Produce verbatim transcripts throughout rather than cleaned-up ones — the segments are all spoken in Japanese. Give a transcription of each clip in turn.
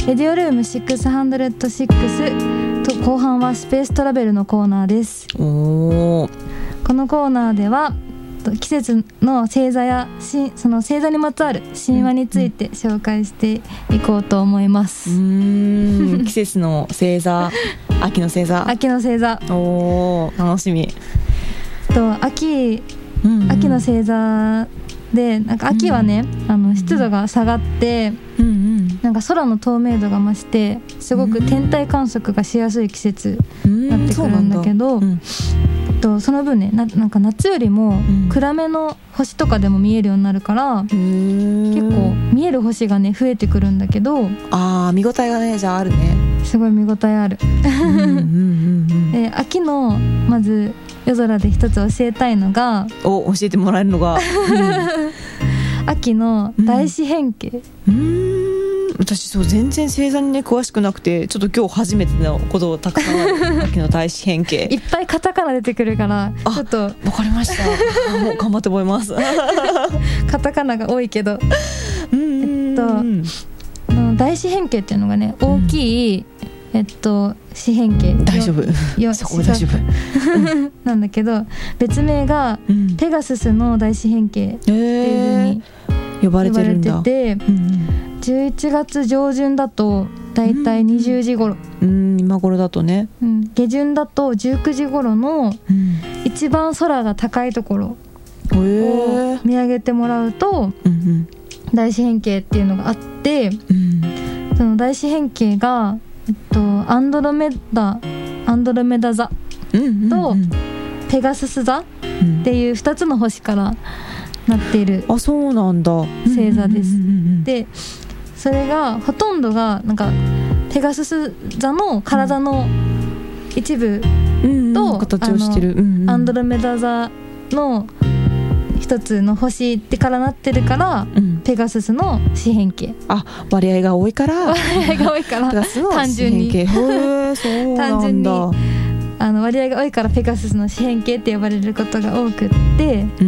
レディオルームろくぜろろろと後半はスペーストラベルのコーナーです。 おー、 このコーナーでは季節の星座やしその星座にまつわる神話について紹介していこうと思います。 うーん季節の星座秋の星座秋の星座、 おー楽しみ。 と 秋, うんうん、 秋の星座でなんか秋はね、うん、あの湿度が下がって、うんうん、なんか空の透明度が増してすごく天体観測がしやすい季節になってくるんだけど、うん、とその分ね な, なんか夏よりも暗めの星とかでも見えるようになるから、うん、結構見える星がね増えてくるんだけど、 あー見応えがねじゃああるね。 すごい見応えあるうんうんうん、うん、で秋のまず夜空で一つ教えたいのがお教えてもらえるのが、うん、 秋の大四辺形、 うん、うーん私そう全然星座にね詳しくなくてちょっと今日初めてのことをたくさんある秋の大四辺形いっぱいカタカナ出てくるからちょっとわかりましたもう頑張って覚えますカタカナが多いけどうんうんうん、 えっとの大四辺形っていうのがね大きい、うん、えっと四辺形大丈夫そこ大丈夫なんだけど別名が、うん、ペガススの大四辺形っていう風に呼ばれてるんだ。 呼ばれてて、うん、じゅういちがつ上旬だとだいたいにじゅうじ頃、 うん、今頃だとね、 うん、下旬だとじゅうくじ頃の一番空が高いところを見上げてもらうと、うん、大四辺形っていうのがあって、うん、その大四辺形が、えっと、アンドロメダアンドロメダ座とペガスス座っていうふたつの星からなっているあそうなんだ星座です。でそれがほとんどがなんかペガスス座の体の一部と、うんうん、 形をしてる、うんうん、 アンドロメダ座の一つの星ってからなってるから、うん、ペガススの四辺形。 あ割合が多いから割合が多いから単純にへーそうなんだ。 あの割合が多いからペガススの四辺形って呼ばれることが多くって、うんうんうんうん、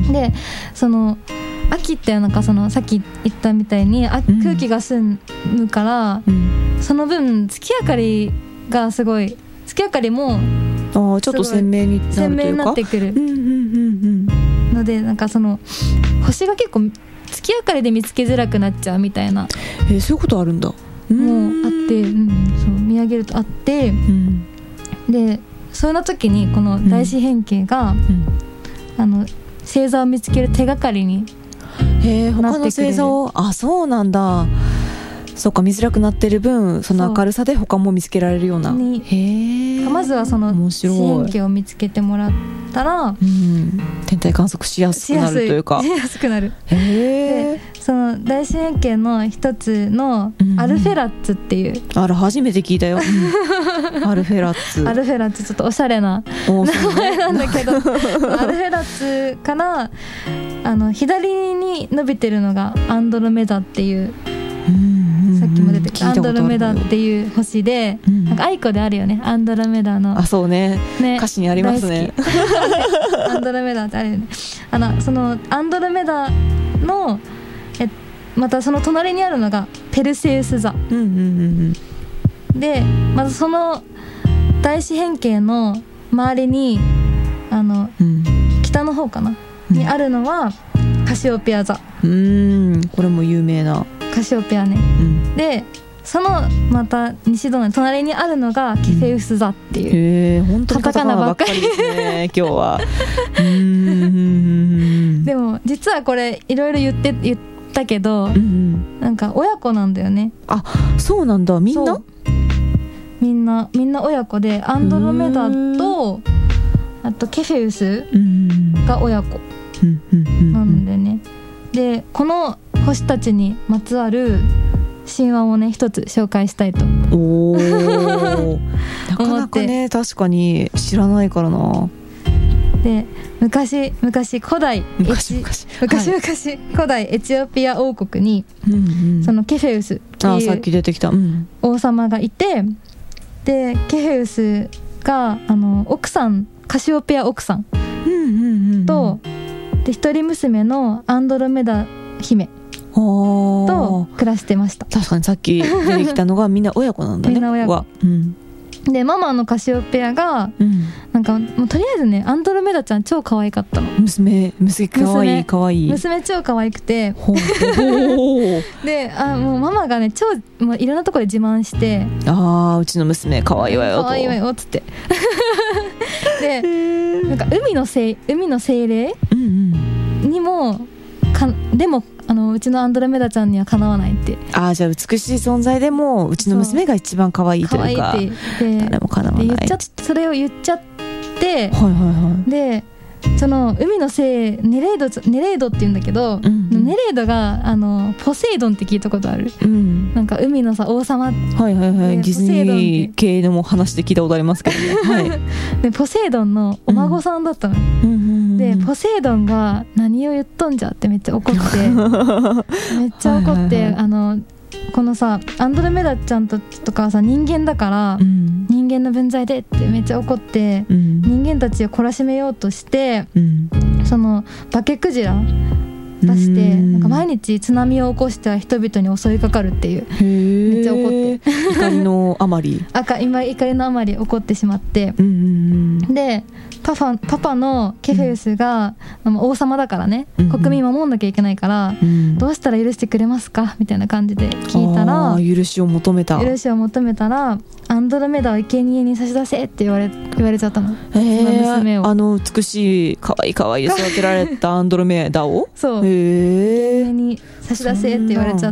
でその秋ってなんかそのさっき言ったみたいにあ、うん、空気が澄むから、うん、その分月明かりがすごい月明かりもあちょっと鮮明になるというか鮮明になってくる、うんうんうんうん、のでなんかその星が結構月明かりで見つけづらくなっちゃうみたいな、 えー、そういうことあるんだ。 もうあって、うん、そう見上げるとあって、うんでそんな時にこの大四辺形が、うん、あの星座を見つける手がかりになってくれる。 へえ他の星座をあそうなんだ。そうか見づらくなってる分その明るさで他も見つけられるような。へえまずはその四辺形を見つけてもらったら、うん、 天体観測しやすくなるというかしやすくなる。 へえその大四辺形の一つのアルフェラッツっていう、うん、 あら初めて聞いたよ、うん、アルフェラッツアルフェラッツちょっとおしゃれな名前なんだけどアルフェラッツからあの左に伸びてるのがアンドロメダっていう、うん、さっきも出てきたアンドロメダっていう星で、うん、なんかアイコであるよねアンドロメダの。 あそうね、ね歌詞にありますねアンドロメダってあるよね。あのそのアンドロメダのえまたその隣にあるのがペルセウス座、うんうんうんうん、でまずその大四辺形の周りにあの、うん、北の方かな、うん、にあるのはカシオペア座。 うーんこれも有名なカシオペアね、うん、でそのまた西隣隣にあるのがケフェウス座っていう、うん、 へー本当にカタカナばっかりですね今日はうーんでも実はこれいろいろ言って言ったけど、うんうん、なんか親子なんだよね。 あそうなんだみんなみんなみんな親子でアンドロメダとあとケフェウスが親子なんでね。でこの星たちにまつわる神話をね一つ紹介したいとおなかなかね確かに知らないからな。 で昔昔古代昔昔昔々、はい、古代エチオピア王国に、うんうん、そのケフェウスっていうさっき出てきた、うん、 王様がいてでケフェウスがあの奥さんカシオペア奥さんと、うんうんうんうん、で一人娘のアンドロメダ姫と暮らしてました。 確かにさっき出てきたのがみんな親子なんだね。 みんな親子、うん、でママのカシオペアが、うん、なんかもうとりあえずねアンドロメダちゃん超可愛かったの。 娘娘可愛い可愛い娘超可愛くてであもうママがね超もういろんなところで自慢して、 あーうちの娘可愛いわよと可愛いわよっつってでなんか海のせい海の精霊、うんうん、にもかでもあのうちのアンドロメダちゃんにはかなわないって。 ああじゃあ美しい存在でもうちの娘が一番可愛いというか可愛いって誰もかなわないで言っちゃそれを言っちゃって、はいはいはい、でその海のせいネレードネレードって言うんだけど、うんうん、ネレードがあのポセイドンって聞いたことある、うん、なんか海のさ王様、 はいはいはい、ディズニー系のも話で聞いたことありますけどね、はい、 でポセイドンのお孫さんだったの、うんうんうん、でポセイドンが何を言っとんじゃってめっちゃ怒ってめっちゃ怒って、はいはいはい、あのこのさアンドロメダちゃんととかさ人間だから、うん、人間の分際でってめっちゃ怒って、うん、人間たちを懲らしめようとして、うん、その化けクジラ出してなんか毎日津波を起こしては人々に襲いかかるっていうめっちゃ怒って怒りのあまりあ今怒りのあまり怒ってしまって、うんうんうん、でパパ、パパのケフェウスが、うん、王様だからね、うんうん、国民守んなきゃいけないから、うん、どうしたら許してくれますかみたいな感じで聞いたら許しを求めた許しを求めたらアンドロメダを生贄に差し出せって言われ言われちゃったの、 えー、その娘をあの美しい可愛い可愛い育てられたアンドロメダをそう、えー、生贄に差し出せって言われちゃって、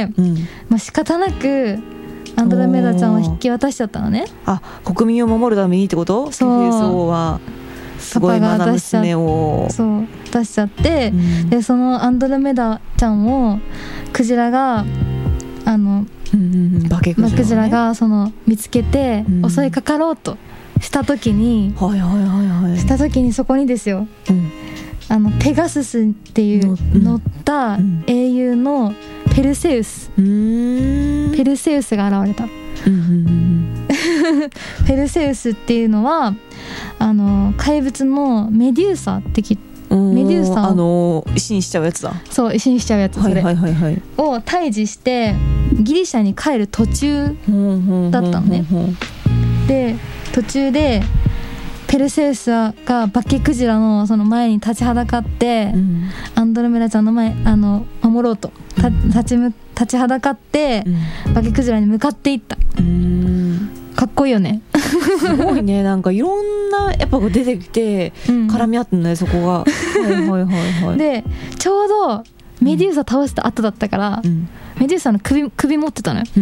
うんまあ、仕方なくアンドロメダちゃんを引き渡しちゃったのね。 あ国民を守るためにってこと？そうそうはすごいまだ娘をそう出しちゃって、うん、でそのアンドロメダちゃんをクジラがあの、 うんうん、化けクジラ、ね、 クジラがその見つけて襲いかかろうとした時に、うん、はいはいはいはい、した時にそこにですよ、うん、あのペガススっていう乗った英雄のペルセウス、うん、ペルセウスが現れた、うんうんうんペルセウスっていうのはあの怪物のメデューサってきメデューサあの石にしちゃうやつだ。 そう石にしちゃうやつ、それ、はいはいはいはい、を退治してギリシャに帰る途中だったのね。で途中でペルセウスが化けクジラのその前に立ちはだかって、うん、アンドロメダちゃんの前あの守ろうとた立ちむ立ちはだかって、うん、化けクジラに向かっていった。うーんかっこいいよねすごいね、なんかいろんなやっぱ出てきて絡み合ってんね、うん、そこがはいはいはいはいでちょうどメデューサ倒した後だったから、うん、メデューサの 首, 首持ってたのよ、うん、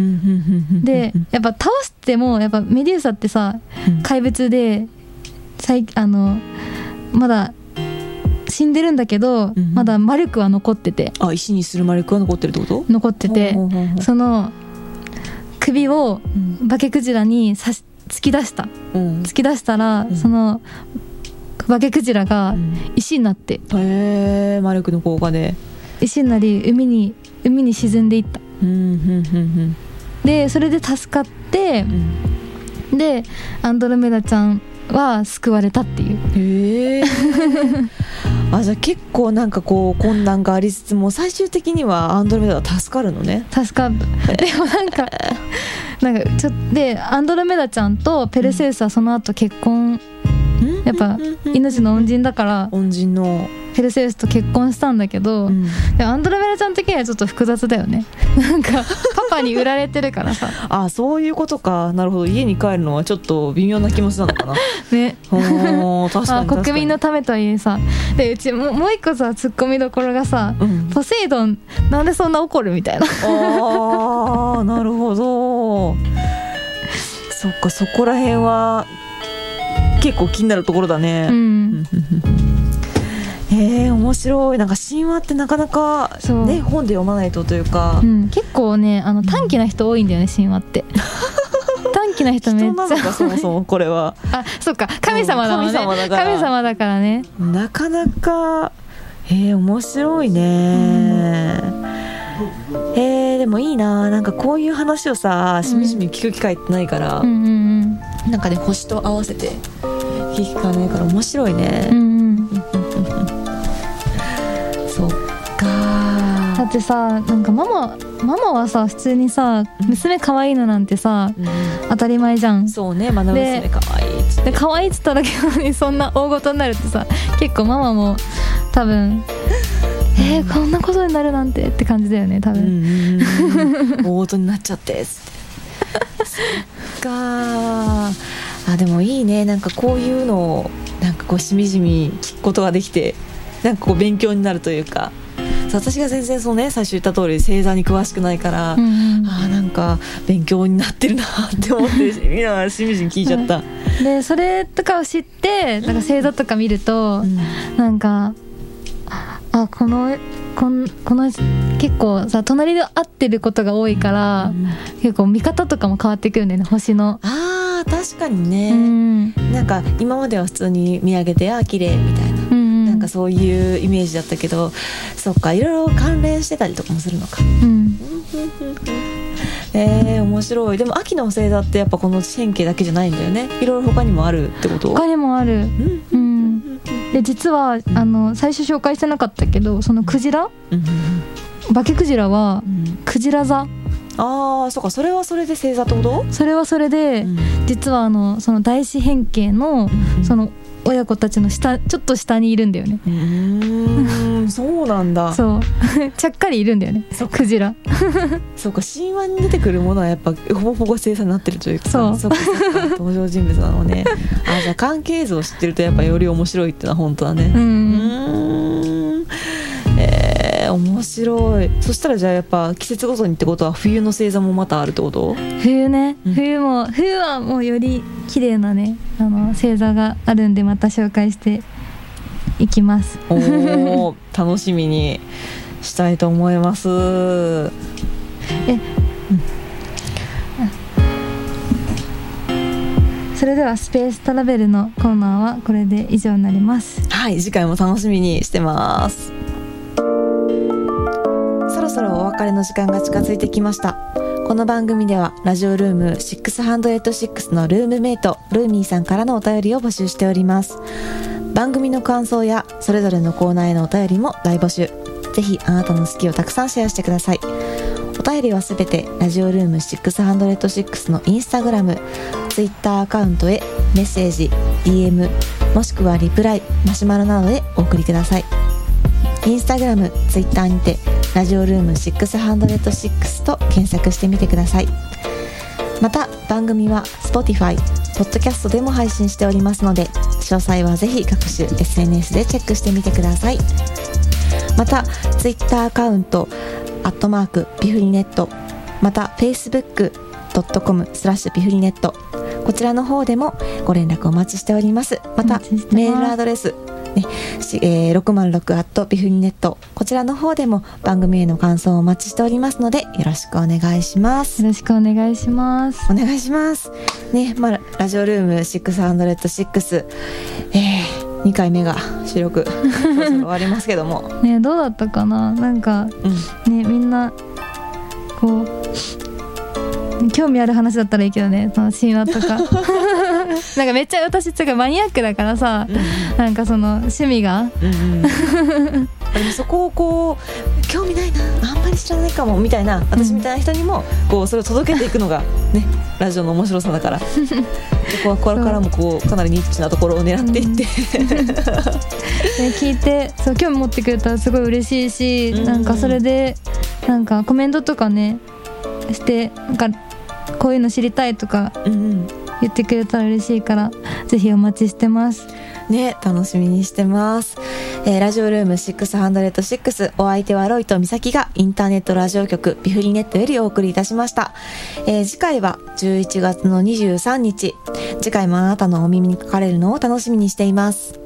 でやっぱ倒してもやっぱメデューサってさ、うん、怪物であのまだ死んでるんだけど、うん、まだ魔力は残ってて、 あ石にする魔力は残ってるってこと？ 残ってて、ほうほうほう、その首を化けクジラにさし突き出した、うん、突き出したら、うん、その化けクジラが石になって、 うん、へー魔力の効果で石になり海に海に沈んでいった、うんうんうんうん、でそれで助かって、うん、でアンドロメダちゃんは救われたっていう。 へーあじゃあ結構なんかこう困難がありつつも最終的にはアンドロメダは助かるのね。 助かる。でもなんかなんかちょっとでアンドロメダちゃんとペルセウスはその後結婚、うん、やっぱ命の恩人だから恩人のペルセウスと結婚したんだけど、うん、でアンドロメダちゃん的にはちょっと複雑だよねなんかパパに売られてるからさあそういうことか。なるほど。家に帰るのはちょっと微妙な気持ちなのかなねお確かに国民のためとはいえさでうちももう一個さツッコミどころがさ、うん、ポセイドンなんでそんな怒るみたいなあなるほどそっかそこら辺は結構気になるところだね、うんえー、面白い。なんか神話ってなかなか、ね、本で読まないとというか、 うん、結構ねあの短気な人多いんだよね神話って短気な人めっちゃ人なのかそもそもこれはあそっか神様だもんね、神様だから神様だからねなかなかえー、面白いね、うん、えー、でもいいな。なんかこういう話をさしみじみ聞く機会ってないから、うんうんうん、なんかね星と合わせて聞く機会ないから面白いね、うんうん、そっか。 ただってさ、なんかママママはさ普通にさ娘可愛いのなんてさ、うん、当たり前じゃん。 そうね、まだ娘可愛いっつって、 で可愛いっつっただけなのにそんな大ごとになるってさ、結構ママも多分えー、こんなことになるなんてって感じだよね多分。 うんうん、大ごとになっちゃってっつってそっか。あ、でもいいね、なんかこういうのをなんかこうしみじみ聞くことができて、なんかこう勉強になるというか。私が全然そのね、最初言った通り星座に詳しくないから、うんうん、あ、なんか勉強になってるなって思ってみんなしみじみ聞いちゃった、 うん、でそれとかを知ってなんか星座とか見ると、うん、なんかあこのこのこの結構さ隣で会ってることが多いから、うん、結構見方とかも変わってくるんだよね、星の。 あー確かにね、うん、なんか今までは普通に見上げてあ綺麗みたいな、うん、なんかそういうイメージだったけど、そっか、いろいろ関連してたりとかもするのか、うん、えー、面白い。でも秋の星座ってやっぱこの四辺形だけじゃないんだよね、いろいろ他にもあるってこと？ 他にもある、うんうん、で実はあの最初紹介してなかったけど、そのクジラ、うん、バケクジラは、うん、クジラ座。 ああ、そうか、それはそれで星座ってこと？ それはそれで、うん、実はあのその大四辺形の、うん、その親子たちの下、ちょっと下にいるんだよね。 うーんそうなんだ。 そうちゃっかりいるんだよね、クジラそうか、神話に出てくるものはやっぱほぼほぼ星座になってるというか、 そうそうかそうか登場人物なのねあ、じゃあ関係図を知ってるとやっぱより面白いってのは本当だね。うん、うーん、えー、面白い。そしたらじゃあやっぱ季節ごとにってことは冬の星座もまたあるってこと？ 冬ね、 うん、 冬も冬はもうより綺麗なね、あの星座があるんでまた紹介していきます。 おー楽しみにしたいと思います。え、うんうん、それではスペーストラベルのコーナーはこれで以上になります。 はい、次回も楽しみにしてます。そろそろお別れの時間が近づいてきました。この番組ではラジオルームろくろくろくのルームメイトルーミーさんからのお便りを募集しております。番組の感想やそれぞれのコーナーへのお便りも大募集。ぜひあなたの好きをたくさんシェアしてください。お便りはすべてラジオルームろくろくのインスタグラム、ツイッターアカウントへメッセージ、ディーエム もしくはリプライ、マシュマロなどでお送りください。インスタグラム、ツイッターにてラジオルームろくろくと検索してみてください。また番組は Spotify、ポッドキャストでも配信しておりますので、詳細はぜひ各種 エスエヌエス でチェックしてみてください。また Twitter アカウントアットマークビフリネット、また フェイスブックドットコムスラッシュビフリネット、こちらの方でもご連絡お待ちしております。またメールアドレスね、えー、ろくまるろくアットビフリネット、こちらの方でも番組への感想をお待ちしておりますのでよろしくお願いします。 よろしくお願いします。 お願いしますね。まあ、ラジオルームろくろく、えー、にかいめが収録そろそろ終わりますけどもね、どうだったかな。なんか、うん、ね、みんなこう興味ある話だったらいいけどね、その神話とかなんかめっちゃ私ちょっとマニアックだからさ、うん、なんかその趣味が、うんうん、 でもそこをこう興味ないな、あんまり知らないかもみたいな私みたいな人にもこうそれを届けていくのがねラジオの面白さだからここはこれからもこうかなりニッチなところを狙っていって、うんね、 聞いてそう興味持ってくれたらすごい嬉しいし、うん、なんかそれでなんかコメントとかねしてなんかこういうの知りたいとか言ってくれたら嬉しいから、うん、ぜひお待ちしてますね。楽しみにしてます、えー、ラジオルームろくろく、お相手はロイとミサキがインターネットラジオ局ビフリネットよりお送りいたしました、えー、次回はじゅういちがつのにじゅうさんにち、次回もあなたのお耳にかかれるのを楽しみにしています。